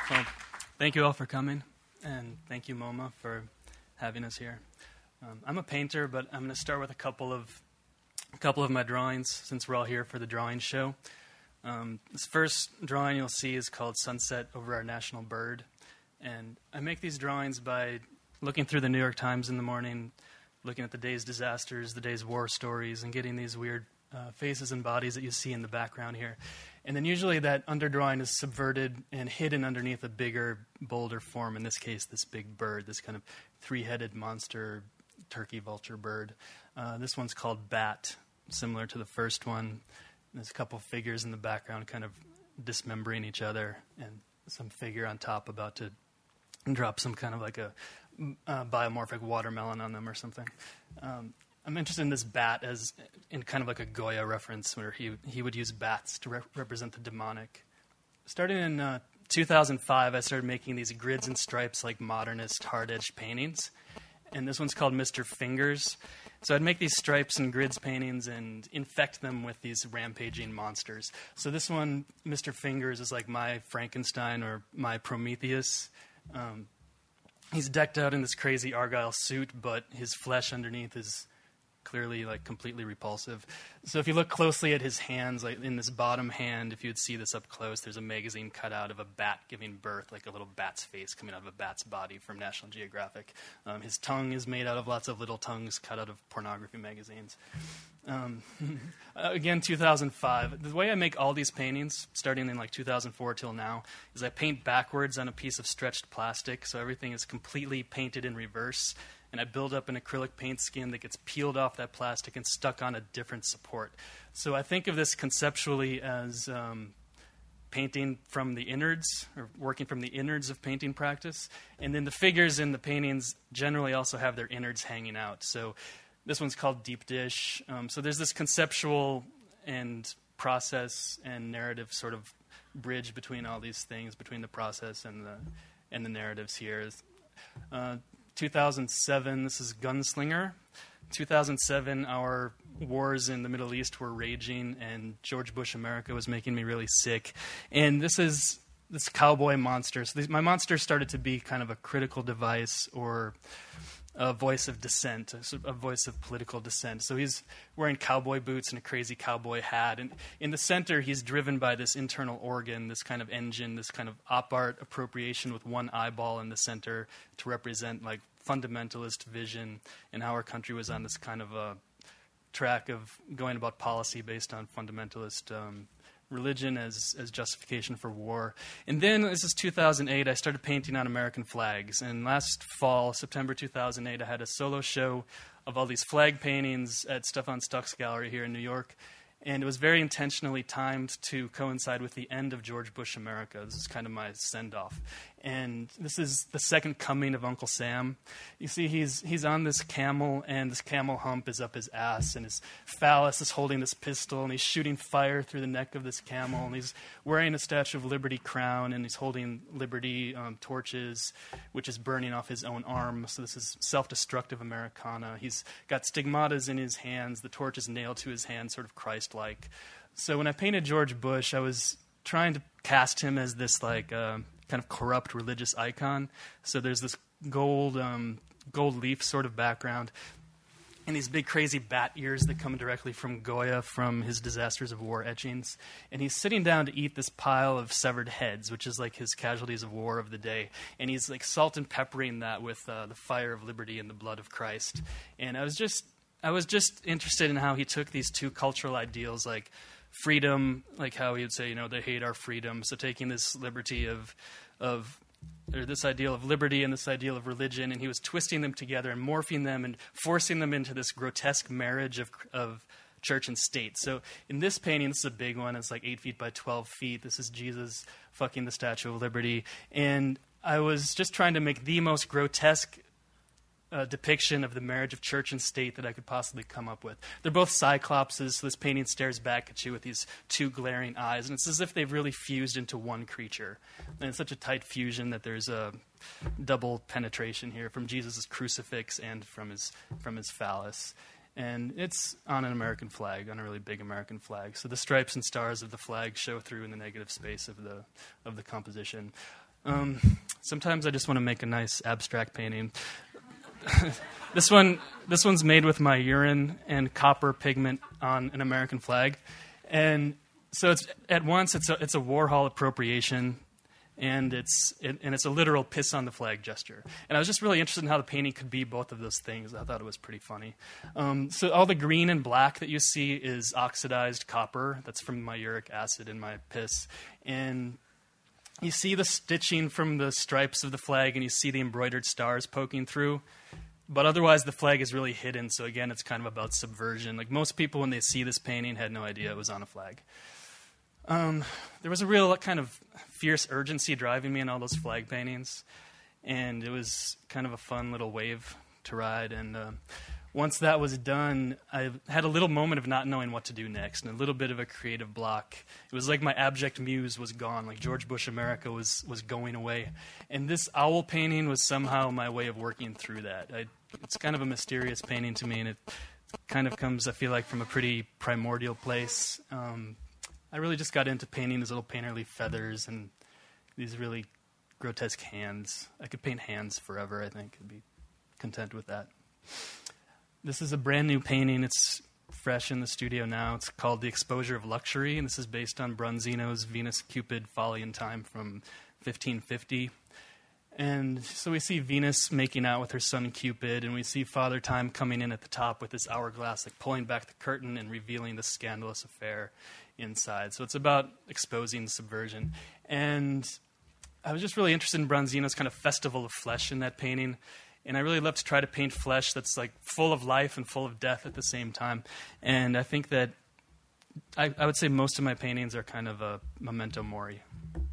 Well, thank you all for coming, and thank you, MoMA, for having us here. I'm a painter, but I'm going to start with a couple of my drawings, since we're all here for the drawing show. This first drawing you'll see is called Sunset Over Our National Bird, and I make these drawings by looking through the New York Times in the morning, looking at the day's disasters, the day's war stories, and getting these weird faces and bodies that you see in the background here. And then usually that underdrawing is subverted and hidden underneath a bigger, bolder form, in this case, this big bird, this kind of three-headed monster turkey vulture bird. This one's called Bat, similar to the first one. There's a couple figures in the background kind of dismembering each other, and some figure on top about to drop some kind of like a biomorphic watermelon on them or something. I'm interested in this bat as in kind of like a Goya reference, where he would use bats to represent the demonic. Starting in 2005, I started making these grids and stripes like modernist hard-edged paintings, and this one's called Mr. Fingers. So I'd make these stripes and grids paintings and infect them with these rampaging monsters. So this one, Mr. Fingers, is like my Frankenstein or my Prometheus. He's decked out in this crazy Argyle suit, but his flesh underneath is clearly like completely repulsive. So if you look closely at his hands, like in this bottom hand, if you'd see this up close, there's a magazine cut out of a bat giving birth, like a little bat's face coming out of a bat's body from National Geographic. His tongue is made out of lots of little tongues cut out of pornography magazines. Again, 2005. The way I make all these paintings, starting in like 2004 till now, is I paint backwards on a piece of stretched plastic, so everything is completely painted in reverse. And I build up an acrylic paint skin that gets peeled off that plastic and stuck on a different support. So I think of this conceptually as painting from the innards, or working from the innards of painting practice. And then the figures in the paintings generally also have their innards hanging out. So this one's called Deep Dish. So there's this conceptual and process and narrative sort of bridge between all these things, between the process and the narratives here. 2007, this is Gunslinger. 2007, our wars in the Middle East were raging, and George Bush America was making me really sick. And this is this cowboy monster. So my monster started to be kind of a critical device or a voice of dissent, a voice of political dissent. So he's wearing cowboy boots and a crazy cowboy hat. And in the center, he's driven by this internal organ, this kind of engine, this kind of op art appropriation with one eyeball in the center to represent like fundamentalist vision, and how our country was on this kind of a track of going about policy based on fundamentalist religion as justification for war. And then, this is 2008, I started painting on American flags. And last fall, September 2008, I had a solo show of all these flag paintings at Stefan Stuck's gallery here in New York. And it was very intentionally timed to coincide with the end of George Bush America. This is kind of my send-off. And this is the second coming of Uncle Sam. You see, he's on this camel, and this camel hump is up his ass, and his phallus is holding this pistol, and he's shooting fire through the neck of this camel, and he's wearing a Statue of Liberty crown, and he's holding Liberty torches, which is burning off his own arm. So this is self-destructive Americana. He's got stigmatas in his hands. The torch is nailed to his hand, sort of Christ-like. So when I painted George Bush, I was trying to cast him as this like kind of corrupt religious icon. So there's this gold leaf sort of background, and these big crazy bat ears that come directly from Goya from his Disasters of War etchings. And he's sitting down to eat this pile of severed heads, which is like his casualties of war of the day. And he's like salt and peppering that with the fire of liberty and the blood of Christ. And I was just interested in how he took these two cultural ideals, like freedom, like how he would say, they hate our freedom. So taking this liberty or this ideal of liberty and this ideal of religion, and he was twisting them together and morphing them and forcing them into this grotesque marriage of church and state. So in this painting, this is a big one. It's like 8 feet by 12 feet. This is Jesus fucking the Statue of Liberty. And I was just trying to make the most grotesque depiction of the marriage of church and state that I could possibly come up with. They're both cyclopses, so this painting stares back at you with these two glaring eyes, and it's as if they've really fused into one creature. And it's such a tight fusion that there's a double penetration here from Jesus' crucifix and from his phallus. And it's on an American flag, on a really big American flag. So the stripes and stars of the flag show through in the negative space of the composition. Sometimes I just want to make a nice abstract painting. This one's made with my urine and copper pigment on an American flag, and so it's a Warhol appropriation, and it's a literal piss on the flag gesture. And I was just really interested in how the painting could be both of those things. I thought it was pretty funny. So all the green and black that you see is oxidized copper. That's from my uric acid in my piss, and you see the stitching from the stripes of the flag, and you see the embroidered stars poking through. But otherwise, the flag is really hidden. So again, it's kind of about subversion. Like most people, when they see this painting, had no idea it was on a flag. There was a real kind of fierce urgency driving me in all those flag paintings, and it was kind of a fun little wave to ride. And once that was done, I had a little moment of not knowing what to do next, and a little bit of a creative block. It was like my abject muse was gone, like George Bush America was going away. And this owl painting was somehow my way of working through that. It's kind of a mysterious painting to me, and it kind of comes, I feel like, from a pretty primordial place. I really just got into painting these little painterly feathers and these really grotesque hands. I could paint hands forever, I think. I'd be content with that. This is a brand new painting. It's fresh in the studio now. It's called The Exposure of Luxury, and this is based on Bronzino's Venus, Cupid, Folly and Time from 1550. And so we see Venus making out with her son Cupid, and we see Father Time coming in at the top with this hourglass, like pulling back the curtain and revealing the scandalous affair inside. So it's about exposing subversion. And I was just really interested in Bronzino's kind of festival of flesh in that painting. And I really love to try to paint flesh that's like full of life and full of death at the same time. And I think that I would say most of my paintings are kind of a memento mori.